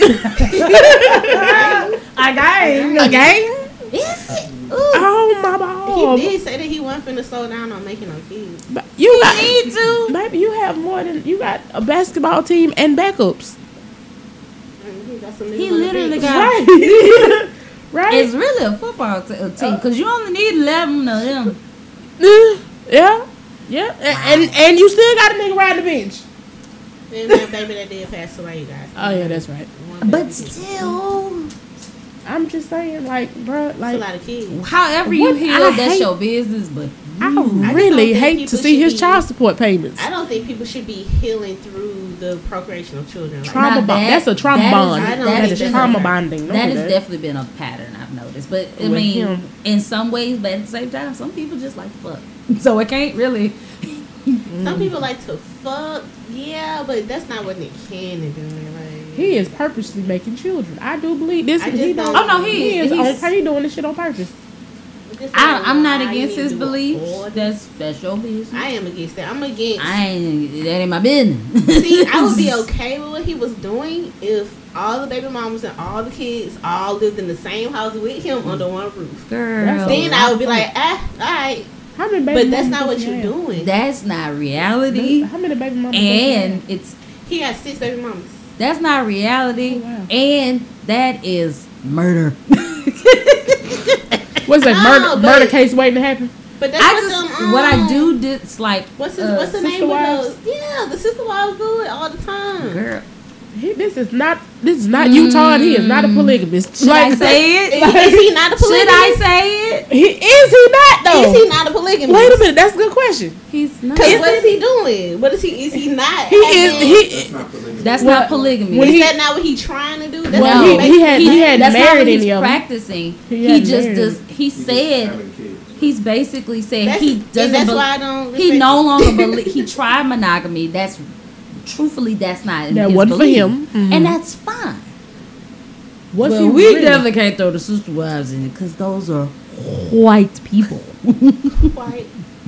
Speaker 3: a guy.
Speaker 4: Again?
Speaker 3: Is it? Ooh.
Speaker 4: Oh my God.
Speaker 2: He did say that he wasn't finna slow down on making no kids.
Speaker 4: But you got,
Speaker 3: need to.
Speaker 4: Baby, you have more than, you got a basketball team and backups.
Speaker 2: And he got some
Speaker 3: He
Speaker 2: niggas on the
Speaker 3: literally
Speaker 2: bench.
Speaker 3: got-
Speaker 4: Right. Right?
Speaker 3: It's really a football t- a team because you only need eleven of them.
Speaker 4: Uh, yeah. Yeah. And, and and you still got a nigga riding the bench.
Speaker 2: And that baby that did pass away, you guys.
Speaker 4: Oh yeah, that's right.
Speaker 2: One
Speaker 3: But
Speaker 2: baby.
Speaker 3: still,
Speaker 4: I'm just saying, like, bro,
Speaker 2: It's a
Speaker 4: like,
Speaker 2: lot of kids.
Speaker 3: however you
Speaker 4: What?
Speaker 3: heal,
Speaker 4: I
Speaker 3: that's
Speaker 4: hate-
Speaker 3: your business. But
Speaker 4: I
Speaker 3: ooh,
Speaker 2: I just
Speaker 4: really
Speaker 2: don't think
Speaker 4: hate to
Speaker 2: people
Speaker 4: see
Speaker 2: should
Speaker 4: his
Speaker 2: be-
Speaker 4: child support payments.
Speaker 2: I don't think people should be healing through the procreation of children. Like,
Speaker 4: Trauma
Speaker 3: Now
Speaker 4: bond. That's a trauma
Speaker 3: that is-
Speaker 4: bond.
Speaker 2: I know
Speaker 4: That
Speaker 2: that's
Speaker 4: is trauma
Speaker 2: different.
Speaker 4: bonding. Don't
Speaker 3: That
Speaker 4: do
Speaker 3: has definitely been a pattern I've noticed. But I
Speaker 4: With
Speaker 3: mean,
Speaker 4: him.
Speaker 3: in some ways, but at the same time, some people just like to fuck. So it can't really.
Speaker 2: some people like to fuck, yeah, but that's not what Nick Cannon doing. Like,
Speaker 4: He is purposely making children. I do believe this.
Speaker 2: I just
Speaker 4: he
Speaker 2: don't-
Speaker 3: Oh no, he,
Speaker 4: He is
Speaker 3: he's-
Speaker 4: on. He doing this shit on purpose.
Speaker 2: this
Speaker 3: I,
Speaker 2: is
Speaker 3: I'm not
Speaker 2: why
Speaker 3: against
Speaker 2: you
Speaker 3: his
Speaker 2: do
Speaker 3: beliefs.
Speaker 2: all this.
Speaker 3: That's that's your business.
Speaker 2: I am against that. I'm against.
Speaker 3: I ain't. That ain't my business.
Speaker 2: See, I would be okay with what he was doing if all the baby mamas and all the kids all lived in the same house with him under one roof.
Speaker 3: Girl,
Speaker 4: That's
Speaker 2: Then I would be like, ah, all right.
Speaker 4: How many baby
Speaker 2: But that's
Speaker 4: mamas
Speaker 2: not what
Speaker 4: does he
Speaker 2: you're
Speaker 4: have?
Speaker 2: doing.
Speaker 3: that's not reality,
Speaker 4: How many baby mamas? does he
Speaker 3: and
Speaker 4: have?
Speaker 3: it's
Speaker 2: He got six baby mamas.
Speaker 3: that's not reality,
Speaker 4: Oh, wow.
Speaker 3: and that is murder.
Speaker 4: What's that
Speaker 2: No,
Speaker 4: murder
Speaker 2: but-
Speaker 4: murder case waiting to happen?
Speaker 2: But that's
Speaker 3: I
Speaker 2: what
Speaker 3: just
Speaker 2: them,
Speaker 3: what I
Speaker 2: um,
Speaker 3: do dislike.
Speaker 2: What's his,
Speaker 3: uh,
Speaker 2: what's the
Speaker 4: sister
Speaker 2: name
Speaker 4: wives?
Speaker 2: of those? Yeah, the sister wives do it all the time.
Speaker 3: girl.
Speaker 4: He, this is not. This is not Utah. And he is not a polygamist.
Speaker 3: Should I say it?
Speaker 2: Is, is he not a
Speaker 3: Should I
Speaker 2: polygamist?
Speaker 3: say it?
Speaker 4: He is he not though?
Speaker 2: Is he not a polygamist?
Speaker 4: Wait a minute. That's a good question.
Speaker 3: He's not.
Speaker 2: Because what is he doing? What is he? Is he not?
Speaker 4: He is.
Speaker 2: having-
Speaker 4: He.
Speaker 1: That's not polygamy.
Speaker 3: That's
Speaker 4: Well,
Speaker 3: not polygamy.
Speaker 4: when
Speaker 2: Is
Speaker 4: he-
Speaker 2: that not what he's trying to do? That's
Speaker 4: Well,
Speaker 2: what
Speaker 3: No.
Speaker 4: he,
Speaker 2: makes-
Speaker 4: he had. He hadn't
Speaker 3: That's not
Speaker 4: married
Speaker 3: what he's
Speaker 4: any of them.
Speaker 3: practicing.
Speaker 4: He
Speaker 3: He,
Speaker 4: hadn't
Speaker 3: just
Speaker 4: married
Speaker 3: does.
Speaker 4: them.
Speaker 3: He
Speaker 1: He's just
Speaker 3: said
Speaker 1: having kids.
Speaker 3: he's basically saying
Speaker 2: That's,
Speaker 3: he
Speaker 2: and
Speaker 3: doesn't.
Speaker 2: that's
Speaker 3: bel-
Speaker 2: why I don't.
Speaker 3: he
Speaker 2: respect
Speaker 3: no
Speaker 2: it.
Speaker 3: longer believe. He tried monogamy. That's truthfully that's not in
Speaker 4: That
Speaker 3: his
Speaker 4: wasn't for
Speaker 3: belief.
Speaker 4: him. Mhm.
Speaker 3: and that's fine.
Speaker 4: What's
Speaker 3: well,
Speaker 4: he
Speaker 3: we
Speaker 4: really?
Speaker 3: definitely can't throw the sister wives in it because those are white people.
Speaker 2: Quite.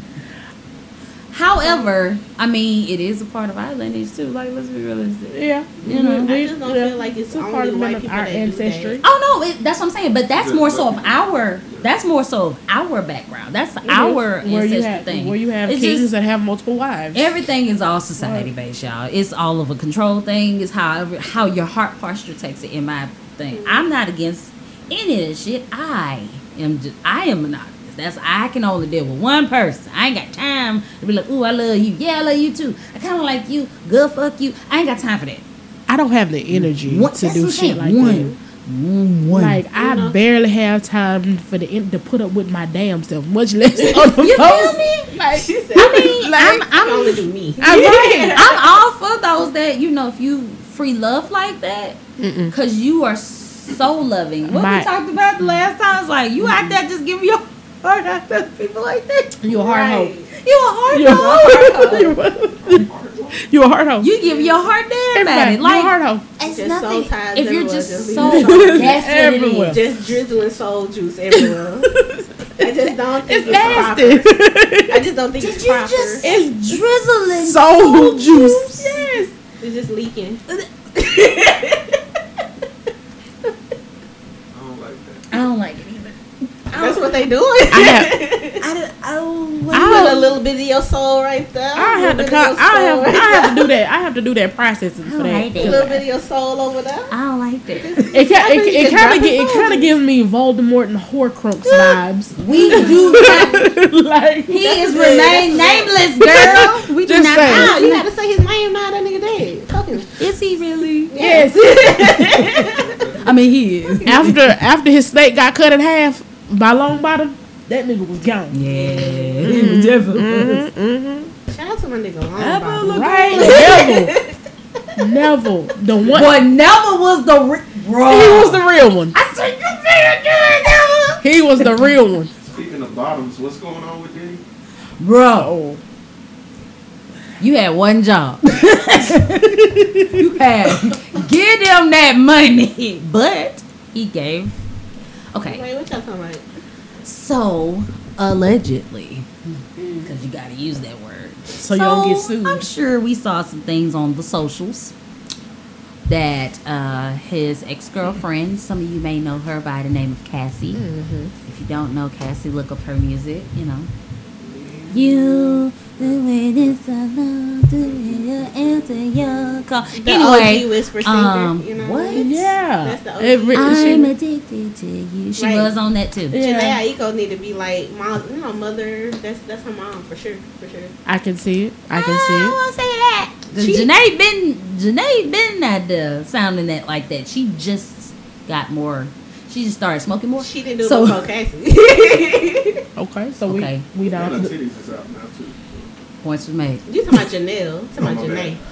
Speaker 3: However, I mean, it is a part of our lineage too. Like, let's be realistic.
Speaker 4: Yeah.
Speaker 3: You know.
Speaker 2: I just don't feel like it's
Speaker 4: a
Speaker 2: only
Speaker 4: part of
Speaker 2: white
Speaker 4: our
Speaker 2: people that do
Speaker 4: ancestry.
Speaker 3: Oh no, it, that's what I'm saying. But that's more so of our. That's more so of our background. That's our
Speaker 4: where you
Speaker 3: ancestry
Speaker 4: have
Speaker 3: thing.
Speaker 4: where you have
Speaker 3: It's
Speaker 4: kings
Speaker 3: just-
Speaker 4: that have multiple wives.
Speaker 3: Everything is all society based, y'all. It's all of a control thing. It's how how your heart posture takes it. In my thing, I'm not against any of this shit. I am just, I am monogamous. That's I can only deal with one person. I ain't got time to be like, ooh, I love you. Yeah, I love you too. I kind of like you. Good, fuck you. I ain't got time for that.
Speaker 4: I don't have the energy
Speaker 3: One-
Speaker 4: to
Speaker 3: that's
Speaker 4: do
Speaker 3: what I'm
Speaker 4: shit
Speaker 3: saying.
Speaker 4: like
Speaker 3: One. Mm,
Speaker 4: that.
Speaker 3: one.
Speaker 4: Like I
Speaker 2: know?
Speaker 4: barely have time for the in- to put up with my damn self, much less on the
Speaker 3: You
Speaker 4: phone.
Speaker 3: feel me?
Speaker 4: Like,
Speaker 2: She said,
Speaker 3: I mean,
Speaker 4: Like-
Speaker 3: I'm,
Speaker 2: I can
Speaker 3: I'm
Speaker 2: only do me.
Speaker 4: I'm right.
Speaker 3: I'm all for those that, you know, if you free love like that,
Speaker 4: Mm-mm.
Speaker 3: because you are so loving. What
Speaker 4: My-
Speaker 3: we talked about the last time is like, you out there just giving your heart out to people like that.
Speaker 4: You a hard
Speaker 2: Right.
Speaker 4: hoe.
Speaker 3: You a heart
Speaker 4: You a
Speaker 3: hoe.
Speaker 4: You you a hard hoe.
Speaker 3: You give your heart to
Speaker 4: Everybody,
Speaker 3: everybody.
Speaker 4: you a
Speaker 3: like,
Speaker 4: hard hoe.
Speaker 3: it's
Speaker 2: Just
Speaker 3: nothing.
Speaker 2: soul ties
Speaker 3: If you're
Speaker 2: everywhere,
Speaker 3: just
Speaker 2: just
Speaker 3: so,
Speaker 2: leave
Speaker 3: that's
Speaker 2: it
Speaker 3: what
Speaker 4: Everywhere.
Speaker 3: it is.
Speaker 2: Just drizzling soul juice everywhere. I just don't think
Speaker 4: It's
Speaker 2: it's,
Speaker 4: nasty.
Speaker 2: proper. I just don't think
Speaker 3: Did
Speaker 2: it's
Speaker 3: you
Speaker 2: proper.
Speaker 3: just
Speaker 4: It's
Speaker 3: drizzling
Speaker 4: soul juice. Yes.
Speaker 2: It's just leaking.
Speaker 1: I don't like that.
Speaker 3: I don't like it either.
Speaker 2: That's what they doing.
Speaker 4: I have.
Speaker 3: I don't, I don't
Speaker 2: You put a little bit of your soul right there.
Speaker 4: I have to.
Speaker 2: A little bit
Speaker 4: Cut,
Speaker 2: of your
Speaker 4: I have.
Speaker 2: soul
Speaker 4: I
Speaker 2: right
Speaker 4: have to
Speaker 2: there.
Speaker 4: do that. I have to do that processing for
Speaker 3: I
Speaker 4: that.
Speaker 3: like
Speaker 2: A little bit of your soul over there.
Speaker 3: I don't like that.
Speaker 4: It, ca- it, it kind of get, it kind of gives me Voldemort and Horcrux vibes.
Speaker 3: We do not.
Speaker 4: Like
Speaker 3: He
Speaker 2: That's
Speaker 3: is
Speaker 2: good.
Speaker 3: remain
Speaker 2: That's
Speaker 3: nameless, girl. We do
Speaker 4: Just
Speaker 3: not.
Speaker 4: saying.
Speaker 2: Nah, you gotta say his name now. That nigga dead. Fuck him.
Speaker 3: Is he really?
Speaker 4: yes.
Speaker 3: I mean, he is.
Speaker 4: after after his snake got cut in half by Longbottom, that nigga was gone.
Speaker 3: Yeah, he was definitely.
Speaker 4: Mm-hmm.
Speaker 2: Shout out to my nigga
Speaker 3: Apple
Speaker 2: Longbottom.
Speaker 3: look-
Speaker 4: Right, Neville. Neville, the one.
Speaker 3: Boy, never was the re- bro.
Speaker 4: He was the real one.
Speaker 3: I said you said it,
Speaker 4: He was the real one.
Speaker 1: Speaking of bottoms, what's going on with Diddy?
Speaker 3: bro.
Speaker 4: Oh,
Speaker 3: You had one job. You had give him that money, but he gave. Okay,
Speaker 2: Wait, what y'all talking about?
Speaker 3: so allegedly, because you got to use that word.
Speaker 4: so you don't get sued.
Speaker 3: I'm sure we saw some things on the socials that uh, his ex-girlfriend, some of you may know her by the name of Cassie.
Speaker 4: Mm-hmm.
Speaker 3: If you don't know Cassie, look up her music, you know. You, the way this I love, the way you answer your call.
Speaker 2: The
Speaker 3: Anyway,
Speaker 2: O G whisper singer,
Speaker 3: um,
Speaker 2: you know?
Speaker 3: what?
Speaker 4: Yeah.
Speaker 2: That's the O G.
Speaker 4: It re-
Speaker 3: I'm
Speaker 4: she-
Speaker 3: addicted to you. She
Speaker 2: Right.
Speaker 3: was on that too.
Speaker 4: Yeah.
Speaker 2: Janae Aiko need to be like, mom, you know, mother. That's that's her mom for sure, for sure.
Speaker 4: I can see it. I can
Speaker 3: I
Speaker 4: see it.
Speaker 3: won't say that.
Speaker 2: She-
Speaker 3: Janae been Janae been at the sounding that like that. She just got more. She just started smoking more.
Speaker 2: She didn't do
Speaker 3: So-
Speaker 2: it before Cassie.
Speaker 4: Okay, so
Speaker 3: Okay.
Speaker 4: we we
Speaker 1: And
Speaker 4: down
Speaker 1: her
Speaker 4: to the,
Speaker 1: titties is out now too.
Speaker 3: Points was made.
Speaker 2: You talking about Janelle? You talking about
Speaker 1: Oh, my
Speaker 2: Janae?
Speaker 1: bad.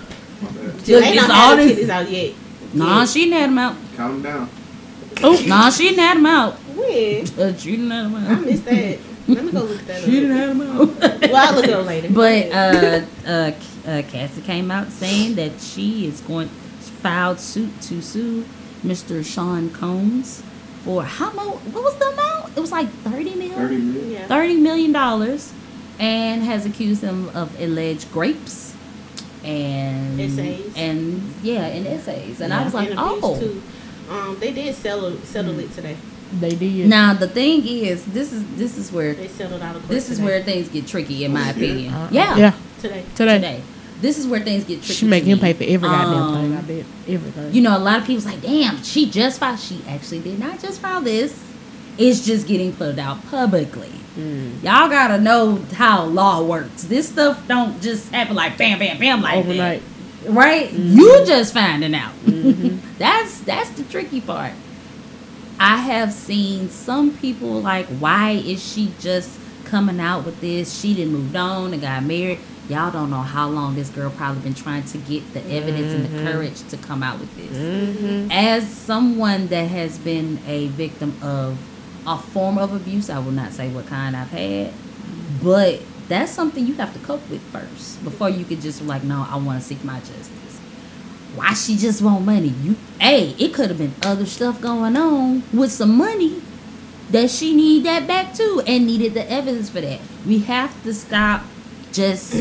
Speaker 2: They
Speaker 3: it's
Speaker 2: don't
Speaker 3: all
Speaker 2: have the
Speaker 3: this-
Speaker 2: titties out yet.
Speaker 3: Nah,
Speaker 2: Yeah.
Speaker 3: she didn't have them out.
Speaker 1: Count them down.
Speaker 4: Oh,
Speaker 3: Nah, she didn't have them out.
Speaker 2: When?
Speaker 3: Uh, she didn't have them
Speaker 2: I
Speaker 3: out.
Speaker 2: missed that. Let me go look that up.
Speaker 3: She didn't have them out.
Speaker 2: Well, I'll look it up later.
Speaker 3: But uh, uh, uh, Cassie came out saying that she is going filed suit to sue Mister Sean Combs for how much? What was the amount? It was like thirty million.
Speaker 1: Thirty million.
Speaker 2: Yeah.
Speaker 3: Thirty million dollars, and has accused him of alleged grapes and
Speaker 2: Essays.
Speaker 3: and yeah, and essays. And I
Speaker 4: Yeah.
Speaker 3: was like,
Speaker 2: And abuse,
Speaker 3: oh.
Speaker 2: too. Um, they did settle settle it today.
Speaker 4: they did.
Speaker 3: Now the thing is, this is this is where
Speaker 2: They settled out of court.
Speaker 3: this is
Speaker 2: today.
Speaker 3: where things get tricky, in my
Speaker 1: Yeah.
Speaker 3: opinion.
Speaker 4: Uh-uh.
Speaker 3: Yeah,
Speaker 4: Yeah.
Speaker 2: today.
Speaker 4: Today.
Speaker 3: today. This is where things get tricky.
Speaker 4: She make
Speaker 3: to
Speaker 4: him
Speaker 3: me.
Speaker 4: pay for every goddamn
Speaker 3: Um,
Speaker 4: thing. I bet everything.
Speaker 3: You know, a lot of people's like, damn, she just filed. She actually did not just file this. It's just getting put out publicly.
Speaker 4: Mm.
Speaker 3: Y'all gotta know how law works. This stuff don't just happen like bam, bam, bam, like
Speaker 4: Overnight.
Speaker 3: that, right?
Speaker 4: Mhm.
Speaker 3: You just finding out.
Speaker 4: Mhm.
Speaker 3: that's that's the tricky part. I have seen some people like, why is she just coming out with this? She done moved on and got married. Y'all don't know how long this girl probably been trying to get the evidence and the courage to come out with this.
Speaker 4: Mhm.
Speaker 3: As someone that has been a victim of a form of abuse, I will not say what kind I've had, but that's something you have to cope with first before you could just like, no, I want to seek my justice. Why she just want money? You, hey, it could have been other stuff going on with some money that she need that back too, and needed the evidence for that. We have to stop just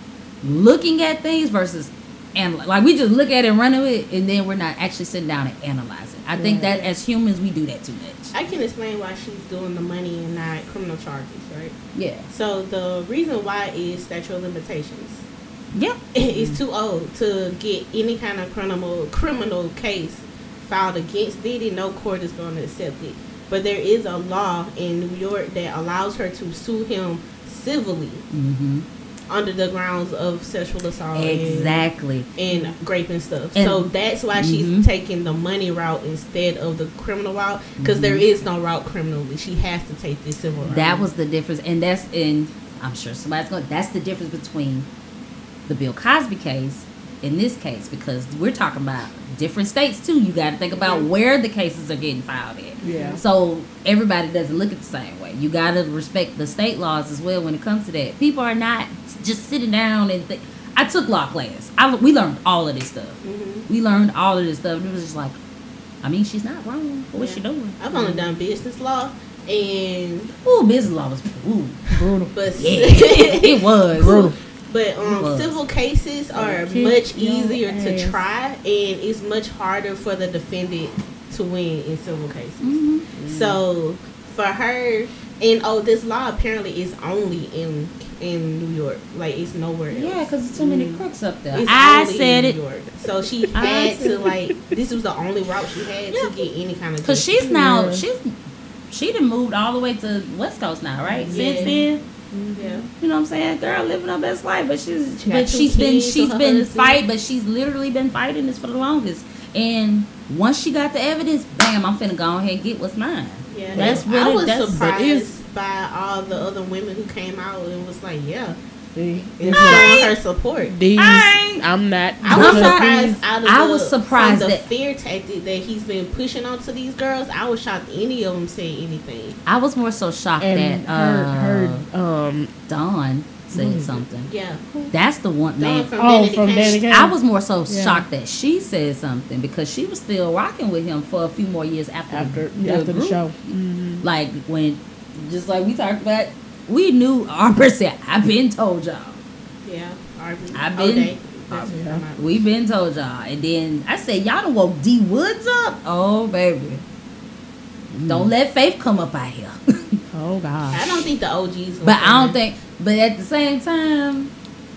Speaker 3: looking at things versus and like we just look at it and run with it, and then we're not actually sitting down and analyzing. I think
Speaker 4: Right.
Speaker 3: that as humans we do that too much.
Speaker 2: I can explain why she's doing the money and not criminal charges, right?
Speaker 3: Yeah,
Speaker 2: So the reason why is statute of limitations.
Speaker 3: yeah.
Speaker 2: It's too old to get any kind of criminal criminal case filed against Diddy. No court is going to accept it. But there is a law in New York that allows her to sue him civilly
Speaker 3: Mm-hmm.
Speaker 2: under the grounds of sexual assault and,
Speaker 3: Exactly.
Speaker 2: and rape and stuff.
Speaker 3: And-
Speaker 2: so that's why she's
Speaker 3: Mhm.
Speaker 2: taking the money route instead of the criminal route, because
Speaker 3: Mhm.
Speaker 2: there is no route criminally. She has to take this civil route.
Speaker 3: That was the difference, and that's in. I'm sure somebody's going. That's the difference between the Bill Cosby case in this case, because we're talking about different states too. You got to think about
Speaker 2: Mhm.
Speaker 3: where the cases are getting filed at.
Speaker 4: Yeah.
Speaker 3: So everybody doesn't look at the same way. You got to respect the state laws as well when it comes to that. People are not just sitting down and think. I took law class. I, we learned all of this stuff.
Speaker 2: Mhm.
Speaker 3: We learned all of this stuff. It was just like, I mean, she's not wrong. But what's she
Speaker 2: Yeah.
Speaker 3: doing?
Speaker 2: I've only done business law and
Speaker 3: Ooh, business law was ooh.
Speaker 4: Brutal.
Speaker 2: but
Speaker 3: Yeah, it was.
Speaker 4: Brutal.
Speaker 2: But um,
Speaker 3: Was.
Speaker 2: civil cases are
Speaker 4: Kick
Speaker 2: much
Speaker 4: your
Speaker 2: easier to
Speaker 4: ass.
Speaker 2: try, and it's much harder for the defendant to win in civil cases.
Speaker 3: Mhm.
Speaker 2: So for her, and oh, this law apparently is only in in New York. Like it's nowhere else.
Speaker 3: Yeah, because there's too many
Speaker 2: Mhm.
Speaker 3: crooks up there.
Speaker 2: It's
Speaker 3: I
Speaker 2: only
Speaker 3: said
Speaker 2: in
Speaker 3: it
Speaker 2: New York. So she
Speaker 3: I
Speaker 2: had
Speaker 3: said
Speaker 2: to
Speaker 3: it.
Speaker 2: like. This was the only route she had
Speaker 3: Yeah.
Speaker 2: to get any kind of.
Speaker 3: because
Speaker 2: justice.
Speaker 3: she's now
Speaker 4: Yeah.
Speaker 3: she's she done moved all the way to West Coast now, right?
Speaker 2: Yeah.
Speaker 3: Since then,
Speaker 2: Yeah.
Speaker 3: you know what I'm saying? Girl living her best life, but she's
Speaker 2: She got
Speaker 3: but
Speaker 2: two
Speaker 3: she's been
Speaker 2: kids
Speaker 3: she's
Speaker 2: with her
Speaker 3: been
Speaker 2: husband.
Speaker 3: fight, but she's literally been fighting this for the longest. And once she got the evidence, bam, I'm finna go ahead and get what's mine.
Speaker 2: Yeah,
Speaker 3: That's
Speaker 2: I
Speaker 3: what it-
Speaker 2: was
Speaker 3: that's-
Speaker 2: surprised
Speaker 4: it is-
Speaker 2: by all the other women who came out and was like, yeah,
Speaker 4: See,
Speaker 2: and
Speaker 3: Alright.
Speaker 2: showing her support.
Speaker 4: these
Speaker 3: I-
Speaker 4: I'm not.
Speaker 2: I was
Speaker 3: I'm
Speaker 4: because
Speaker 2: surprised
Speaker 4: these-
Speaker 2: out of
Speaker 3: I
Speaker 2: the,
Speaker 3: was surprised
Speaker 2: from the
Speaker 3: that-
Speaker 2: fear tactic that he's been pushing onto these girls. I was shocked any of them say anything.
Speaker 3: I was more so shocked
Speaker 4: and
Speaker 3: that uh,
Speaker 4: her her um
Speaker 3: Dawn said
Speaker 4: What is it?
Speaker 3: something.
Speaker 2: Yeah,
Speaker 3: That's the one
Speaker 2: Dawn
Speaker 3: man.
Speaker 2: from
Speaker 4: oh
Speaker 2: Danity
Speaker 4: from
Speaker 2: Kane.
Speaker 4: Danny Kane.
Speaker 3: I was more so
Speaker 4: Yeah.
Speaker 3: shocked that she said something because she was still rocking with him for a few more years after
Speaker 4: after
Speaker 3: the,
Speaker 4: after the
Speaker 3: group.
Speaker 4: show. Mm-hmm.
Speaker 3: Like when, just like we talked about, we knew Arbor said, "I've been told y'all.
Speaker 2: yeah. Arvin,
Speaker 3: I've been-
Speaker 2: O'Day. That's
Speaker 4: Yeah.
Speaker 2: what I'm
Speaker 3: We've been told y'all." And then I said, "Y'all done woke D Woods up. Oh baby, don't let Faith come up out here."
Speaker 4: Oh God.
Speaker 2: I don't think the O Gs. gonna
Speaker 3: But I
Speaker 2: come
Speaker 3: don't think. But at the same time,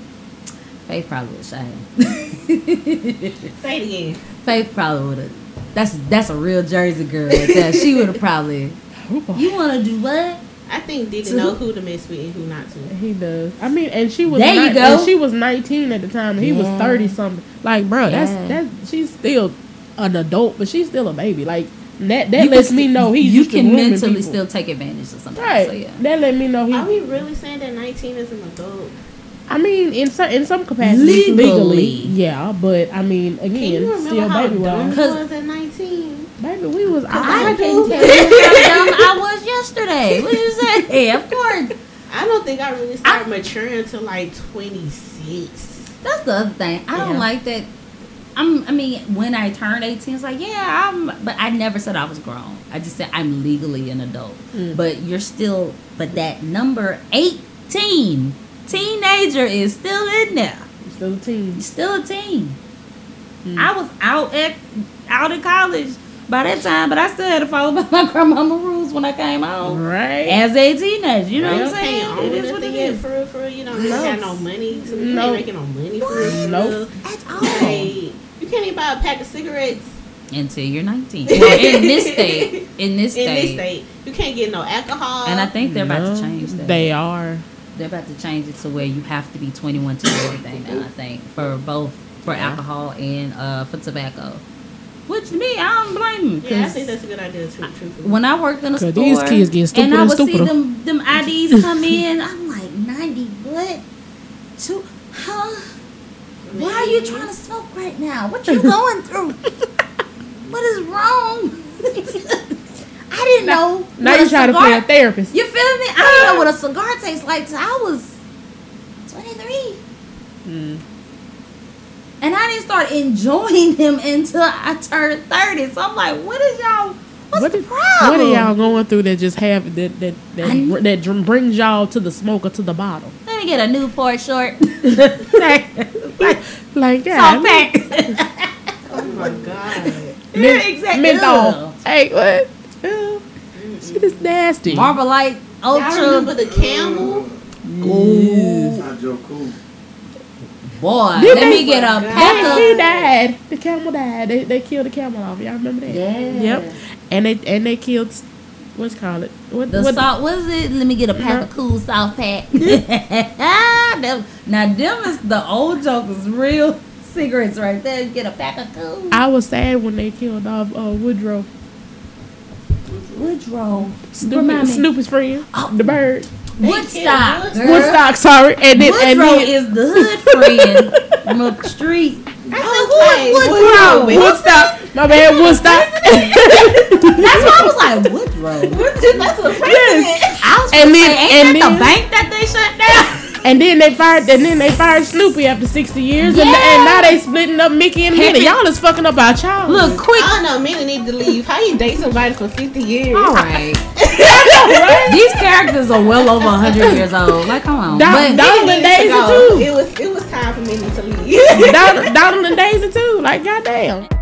Speaker 3: Faith probably would have
Speaker 2: in. Say it again.
Speaker 3: Faith probably would have. That's that's a real Jersey girl right there. She would have probably. You want to do what?
Speaker 2: I think Diddy
Speaker 3: So
Speaker 2: know
Speaker 3: who-
Speaker 2: who to mess with and who not to.
Speaker 4: He does. I mean, and she was
Speaker 3: There you
Speaker 4: ni-
Speaker 3: go.
Speaker 4: and she was nineteen at the time, and he was
Speaker 3: Yeah.
Speaker 4: thirty something. Like, bro,
Speaker 3: Yeah.
Speaker 4: that's that's she's still an adult, but she's still a baby. Like that that
Speaker 3: You
Speaker 4: lets
Speaker 3: can
Speaker 4: me
Speaker 3: st-
Speaker 4: know he's
Speaker 3: You
Speaker 4: used to
Speaker 3: can
Speaker 4: grooming
Speaker 3: mentally
Speaker 4: people.
Speaker 3: still take advantage of something.
Speaker 4: right.
Speaker 3: So yeah.
Speaker 4: That let me know he.
Speaker 2: Are we really saying that nineteen is an adult?
Speaker 4: I mean, in some in some capacity,
Speaker 3: Legally.
Speaker 4: legally, yeah. But I mean,
Speaker 2: Can you
Speaker 4: again,
Speaker 2: remember
Speaker 4: still
Speaker 2: how
Speaker 4: baby
Speaker 2: dumb
Speaker 4: wise.
Speaker 2: you was at nineteen?
Speaker 4: Baby, we was.
Speaker 3: I
Speaker 4: I,
Speaker 3: can't tell you how dumb I was yesterday. What you say? Of course.
Speaker 2: I don't think I really started maturing until like twenty-six.
Speaker 3: That's the other thing. I don't
Speaker 4: Yeah.
Speaker 3: like that. I'm. I mean, when I turned eighteen, it's like, yeah, I'm. But I never said I was grown. I just said I'm legally an adult.
Speaker 4: Mm.
Speaker 3: But you're still. But that number eighteen, teenager, is still in there.
Speaker 4: still a teen.
Speaker 3: You're still a teen.
Speaker 4: Mm.
Speaker 3: I was out at out in college by that time, but I still had to follow my grandmama rules when I came home
Speaker 4: Right.
Speaker 3: as a teenager. You know
Speaker 2: You
Speaker 3: what I'm saying?
Speaker 2: can't own
Speaker 3: It is what it
Speaker 2: nothing yet
Speaker 3: is.
Speaker 2: for real, for real. You don't really
Speaker 4: No.
Speaker 2: have no money. To, you
Speaker 4: No.
Speaker 2: ain't making no money for real.
Speaker 4: Nope.
Speaker 3: At all.
Speaker 2: Like, you can't even buy a pack of cigarettes
Speaker 3: Until you're nineteen. Well, in this state, in this
Speaker 2: in this
Speaker 3: state,
Speaker 2: state. You can't get no alcohol.
Speaker 3: and I think they're about
Speaker 4: No,
Speaker 3: to change that.
Speaker 4: They are.
Speaker 3: They're about to change it to where you have to be twenty-one to do everything now. I think for both for
Speaker 4: Yeah.
Speaker 3: alcohol and uh, for tobacco. Which to me, I don't blame them.
Speaker 2: Yeah, I think that's a good idea too. Truthfully.
Speaker 3: When I worked in a
Speaker 4: 'Cause
Speaker 3: store,
Speaker 4: these kids getting stupider
Speaker 3: and I
Speaker 4: and
Speaker 3: would see
Speaker 4: stupider.
Speaker 3: them them I Ds come in, I'm like ninety what? Two? Huh? Why are you trying to smoke right now? What you going through? What is wrong? I didn't know.
Speaker 4: Now
Speaker 3: what
Speaker 4: you
Speaker 3: a
Speaker 4: trying to
Speaker 3: cigar-
Speaker 4: play a therapist.
Speaker 3: You feel me? I didn't know what a cigar tastes like till I was twenty-three.
Speaker 4: Mm.
Speaker 3: And I didn't start enjoying them until I turned thirty. So I'm like, what is y'all, what's
Speaker 4: What
Speaker 3: the
Speaker 4: is-
Speaker 3: problem?
Speaker 4: What are y'all going through that just have that that that,
Speaker 3: I-
Speaker 4: br- that dr- brings y'all to the smoke or to the bottle?
Speaker 3: Let me get a Newport short. like, like,
Speaker 4: Like
Speaker 3: soft
Speaker 4: that.
Speaker 3: pack.
Speaker 2: Oh my god.
Speaker 3: Yeah, exactly.
Speaker 4: Menthol.
Speaker 3: Ugh.
Speaker 4: Hey, what? Ew. Shit is nasty.
Speaker 3: Marble Light
Speaker 2: Y'all
Speaker 3: Ultra.
Speaker 2: remember the Camel?
Speaker 3: Ooh,
Speaker 1: Not Joe Cool.
Speaker 3: boy.
Speaker 4: Did
Speaker 3: Let
Speaker 4: they-
Speaker 3: me get a
Speaker 2: They-
Speaker 3: pack
Speaker 4: He
Speaker 3: of.
Speaker 4: died. The camel died. They, they killed the camel off. Y'all remember that?
Speaker 3: Yeah.
Speaker 4: Yep. And they and they killed. What's call it? What?
Speaker 3: The
Speaker 4: what
Speaker 3: salt, what is it? Let me get a pack
Speaker 4: No.
Speaker 3: of cool South Pack. Them- now, them is the old jokers, real cigarettes right there. You get a pack of cool.
Speaker 4: I was sad when they killed off uh, Woodrow.
Speaker 3: Woodrow.
Speaker 4: Snoopy,
Speaker 3: Remind me.
Speaker 4: Snoopy's friend,
Speaker 3: Oh.
Speaker 4: the bird.
Speaker 3: Woodstock.
Speaker 2: Woodstock.
Speaker 3: Girl.
Speaker 4: Woodstock, sorry, and then and
Speaker 3: Woodrow
Speaker 4: then
Speaker 3: is the hood friend from up the street. I said, who is
Speaker 2: Woodrow.
Speaker 3: Woodrow?
Speaker 4: Woodstock. My bad, Woodstock.
Speaker 3: That's why I was like, Woodrow.
Speaker 2: That's a president.
Speaker 3: I was
Speaker 4: And
Speaker 3: and
Speaker 4: then-
Speaker 3: say, ain't
Speaker 4: and
Speaker 3: that
Speaker 4: then-
Speaker 3: the bank that they shut down?
Speaker 4: And then they fired. And then they fired Snoopy after sixty years. And,
Speaker 3: Yeah.
Speaker 4: and now they splitting up Mickey and Minnie. Y'all is fucking up our child.
Speaker 3: Look, quick.
Speaker 2: I don't know. Minnie need to leave. How you date somebody for fifty years?
Speaker 3: All right. These characters are well over one hundred years old. Like, come on.
Speaker 4: Don-
Speaker 3: But-
Speaker 4: Donald
Speaker 2: Minnie
Speaker 4: and
Speaker 2: needs to
Speaker 4: Daisy
Speaker 2: go.
Speaker 4: too.
Speaker 2: It was it was time for Minnie to leave.
Speaker 4: Donald, Donald and Daisy too. Like goddamn.